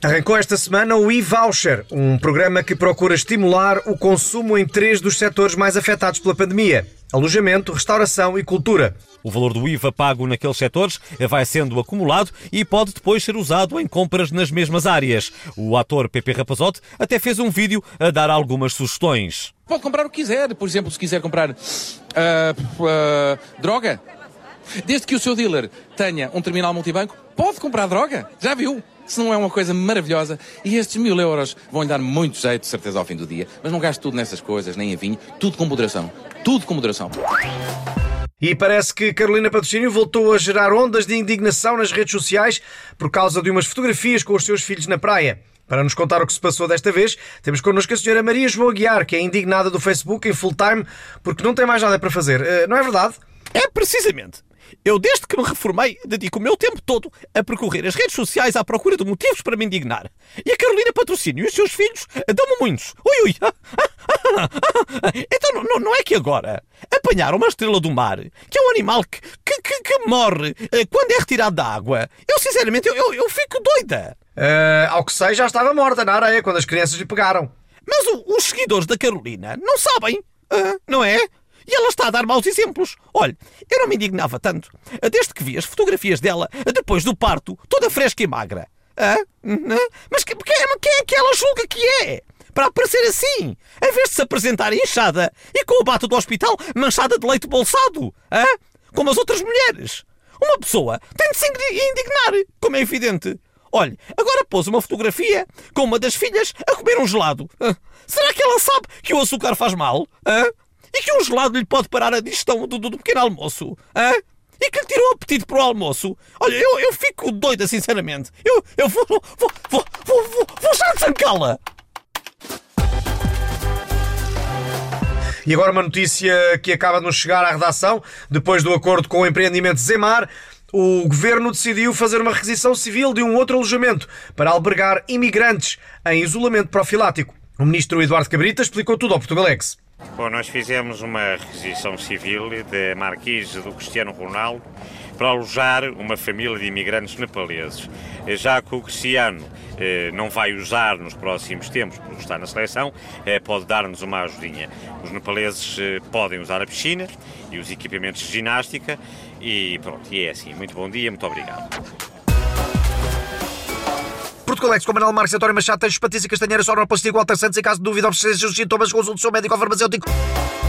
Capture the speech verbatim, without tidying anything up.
Arrancou esta semana o e-Voucher, um programa que procura estimular o consumo em três dos setores mais afetados pela pandemia: alojamento, restauração e cultura. O valor do I V A pago naqueles setores vai sendo acumulado e pode depois ser usado em compras nas mesmas áreas. O ator Pepe Rapazote até fez um vídeo a dar algumas sugestões. Pode comprar o que quiser. Por exemplo, se quiser comprar uh, uh, droga, desde que o seu dealer tenha um terminal multibanco, pode comprar droga. Já viu? Se não é uma coisa maravilhosa. E estes mil euros vão-lhe dar muito jeito, de certeza, ao fim do dia. Mas não gaste tudo nessas coisas, nem em vinho. Tudo com moderação. Tudo com moderação. E parece que Carolina Patrocínio voltou a gerar ondas de indignação nas redes sociais por causa de umas fotografias com os seus filhos na praia. Para nos contar o que se passou desta vez, temos connosco a senhora Maria João Aguiar, que é indignada do Facebook em full time porque não tem mais nada para fazer. Uh, não é verdade? É precisamente. Eu, desde que me reformei, dedico o meu tempo todo a percorrer as redes sociais à procura de motivos para me indignar. E a Carolina Patrocínio e os seus filhos dão-me muitos. Ui, ui. Então não, não é que agora apanharam uma estrela do mar, que é um animal que, que, que, que morre quando é retirado da água. Eu, sinceramente, eu, eu, eu fico doida. Uh, ao que sei, já estava morta na areia quando as crianças lhe pegaram. Mas o, os seguidores da Carolina não sabem, uh, não é? E ela está a dar maus exemplos. Olha, eu não me indignava tanto desde que vi as fotografias dela depois do parto, toda fresca e magra. Ah? Mas quem, quem é que ela julga que é? Para aparecer assim, em vez de se apresentar inchada e com o bato do hospital manchada de leite bolsado, ah? Como as outras mulheres. Uma pessoa tem de se indignar, como é evidente. Olha, agora pôs uma fotografia com uma das filhas a comer um gelado. Ah? Será que ela sabe que o açúcar faz mal? Ah? E que um gelado lhe pode parar a digestão do, do, do pequeno almoço? Hã? E que lhe tira o apetite para o almoço? Olha, eu, eu fico doida, sinceramente. Eu, eu vou, vou, vou, vou, vou, vou já desancá-la. E agora uma notícia que acaba de nos chegar à redação. Depois do acordo com o empreendimento Zemar, o Governo decidiu fazer uma requisição civil de um outro alojamento para albergar imigrantes em isolamento profilático. O ministro Eduardo Cabrita explicou tudo ao Portugalex. Bom, nós fizemos uma requisição civil da Marquise do Cristiano Ronaldo para alojar uma família de imigrantes nepaleses. Já que o Cristiano eh, não vai usar nos próximos tempos, porque está na seleção, eh, pode dar-nos uma ajudinha. Os nepaleses eh, podem usar a piscina e os equipamentos de ginástica e pronto, e é assim. Muito bom dia, muito obrigado. Portugalex com Manuel Marques, António Machado, Teixos, Patrícia Castanheira, Sónia Plastia, Walter Santos. Em caso de dúvida ou precisão de sintomas, consulte o seu médico ou farmacêutico.